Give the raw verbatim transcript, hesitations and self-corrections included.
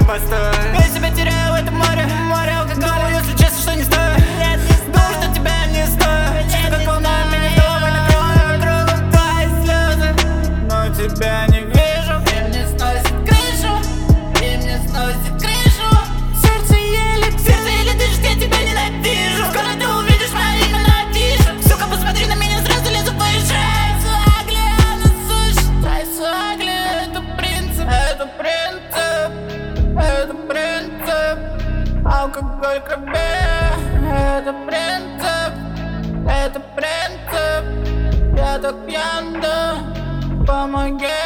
постой. Я себя теряю в этом море, море алкоголя. Если честно, что не стоит, думаю, что тебя не стоит. Чувство, как волна, меня дома накроет кругом твои слезы. Но тебя не вижу, и мне сносит крышу, и мне сносит крышу. Сердце еле, сердце еле дышит, я тебя ненавижу. Скоро ты увидишь мое имя на афише. Сука, посмотри на меня, сразу лезу выше. Трайсуагли, она сушь. Трайсуагли, это принцип, это принцип, это принцип. Алкоголь крови, это принцип, это принцип. Я так пьян, да, помоги.